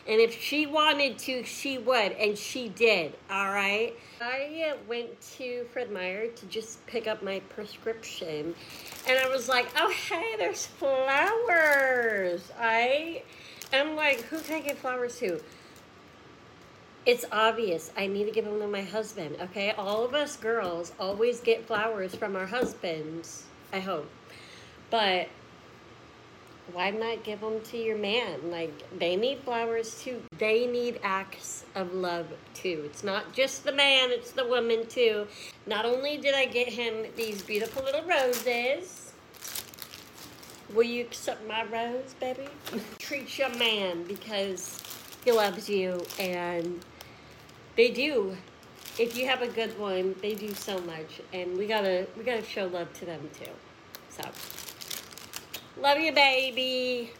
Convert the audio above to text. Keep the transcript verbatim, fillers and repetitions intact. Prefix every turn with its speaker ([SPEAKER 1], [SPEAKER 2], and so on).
[SPEAKER 1] And if she wanted to, she would, and she did, all right? I went to Fred Meyer to just pick up my prescription, and I was like, oh, hey, there's flowers, all right? I'm like, who can I give flowers to? It's obvious. I need to give them to my husband, okay? All of us girls always get flowers from our husbands, I hope. But why not give them to your man? Like, they need flowers too. They need acts of love too. It's not just the man, it's the woman too. Not only did I get him these beautiful little roses, will you accept my rose, baby? Treat your man because he loves you, and they do. If you have a good one, they do so much, and we gotta we gotta show love to them too. So, love you, baby.